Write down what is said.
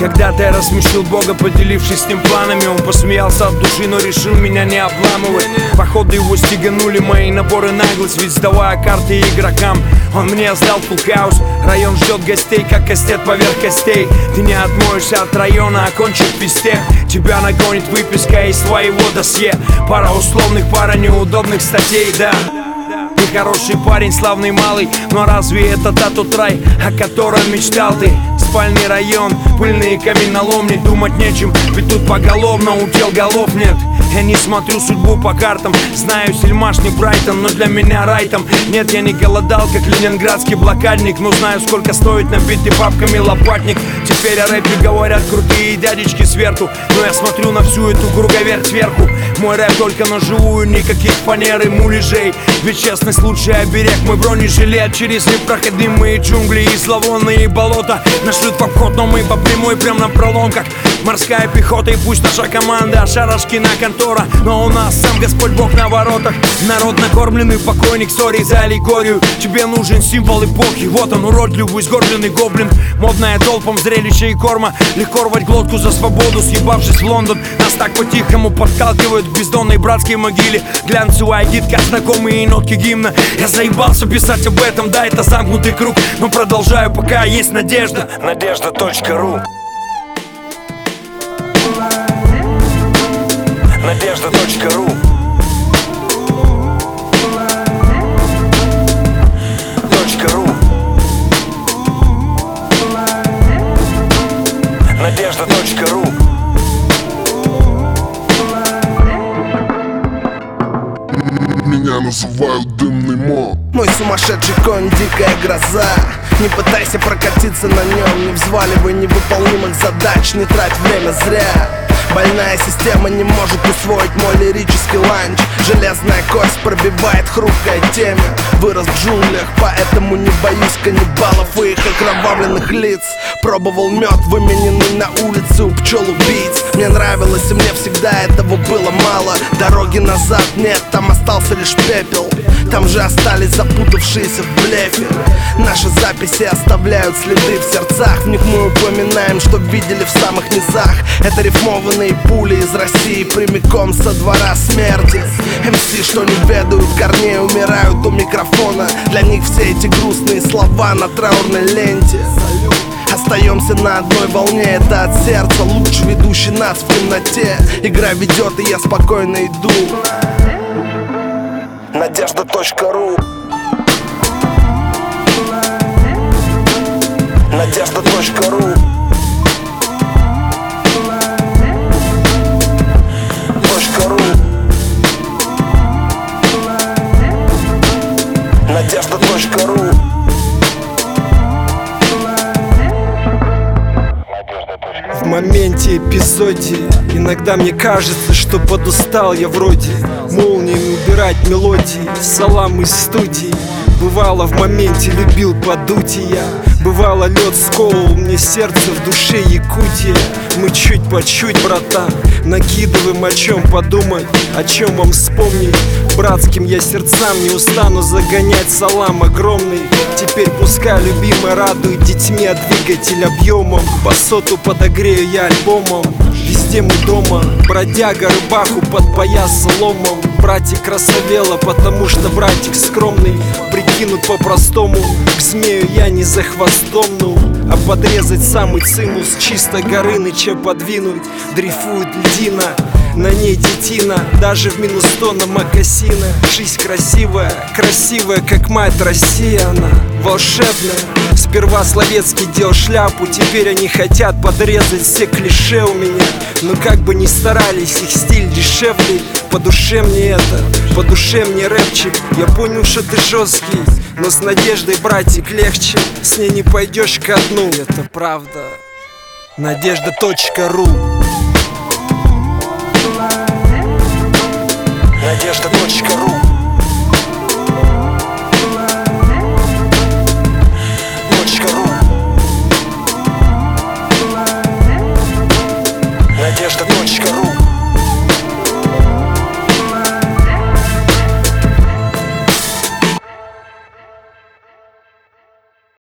Когда-то я рассмешил Бога, поделившись с ним планами. Он посмеялся от души, но решил меня не обламывать. Походу его стеганули мои наборы наглость. Ведь сдавая карты игрокам, он мне сдал фулл хаус. Район ждет гостей, как кастет поверх костей. Ты не отмоешься от района, окончив физтех. Тебя нагонит выписка из твоего досье. Пара условных, пара неудобных статей, да. Ты хороший парень, славный малый, но разве это тот рай, о котором мечтал ты? Спальный район, пыльные каменоломни, думать нечем, ведь тут поголовно у тел голов нет. Я не смотрю судьбу по картам, знаю Сельмаш не Брайтон, но для меня рай там. Нет, я не голодал, как ленинградский блокадник, но знаю, сколько стоит набитый бабками лопатник. Теперь о рэпе говорят крутые дядечки сверху, но я смотрю на всю эту круговерть сверху. Мой рэп только на живую, никаких фанер и муляжей. Ведь честность лучший оберег, мой бронежилет через непроходимые джунгли и зловонные болота. Нашлют в обход, но мы по прямой прям на пролом, как морская пехота. И пусть наша команда Шарашкина контора, но у нас сам Господь Бог на воротах. Народ накормленный покойник, сори за аллегорию. Тебе нужен символ эпохи, вот он уродливый сгорбленный гоблин. Модная толпам зрелище и корма, легко рвать глотку за свободу, съебавшись в Лондон. Нас так по-тихому подталкивают к бездонной братской могиле. Глянцевая гидка, знакомые нотки гимна. Я заебался писать об этом, да, это замкнутый круг, но продолжаю, пока есть надежда. Надежда.ру. Надежда.ру. Надежда.ру. Меня называют дымный мо. Мой сумасшедший конь, дикая гроза. Не пытайся прокатиться на нем, не взваливай невыполнимых задач, не трать время зря. Больная система не может усвоить мой лирический ланч. Железная кость пробивает хрупкое темя. Вырос в джунглях, поэтому не боюсь каннибалов и их окровавленных лиц. Пробовал мед, вымененный на улице у пчел-убийц. Мне нравилось, и мне всегда этого было мало. Дороги назад нет, там остался лишь пепел. Там же остались запутавшиеся в блефе. Наши записи оставляют следы в сердцах. В них мы упоминаем, что видели в самых низах. Это рифмованные пули из России прямиком со двора смерти. МС, что не ведают корней, умирают у микрофона. Для них все эти грустные слова на траурной ленте. Остаемся на одной волне, это от сердца. Луч, ведущий нас в темноте. Игра ведет, и я спокойно иду. Надежда.ру. Надежда.ру. Надежда.ру. В моменте, эпизоде иногда мне кажется, что подустал я вроде молниями убирать мелодии, салам из студии. Бывало в моменте любил подуть и я. Бывало лед сковывал мне сердце, в душе Якутия. Мы чуть по чуть, братан, накидываем о чем подумать, о чем вам вспомнить. Братским я сердцам не устану загонять салам огромный. Теперь пускай любимая радует детьми, а двигатель объемом. Басоту подогрею я альбомом. Везде мы дома, бродяга рыбаху под пояс ломом. Братик красавела, потому что братик скромный. Прикинут по-простому, к змею я не за хвостом, ну. А подрезать самый цимус, чисто Горыныча подвинуть. Дрейфует льдина, на ней детина, даже в минус 100 на мокасина. Жизнь красивая, красивая, как мать Россия, она волшебная. Сперва Словецкий делал шляпу, теперь они хотят подрезать все клише у меня. Но как бы ни старались, их стиль дешевле. По душе мне это, по душе мне рэпчик. Я понял, что ты жесткий, но с Надеждой, братик, легче. С ней не пойдешь ко дну, это правда. Надежда.ру. Надежда.ру.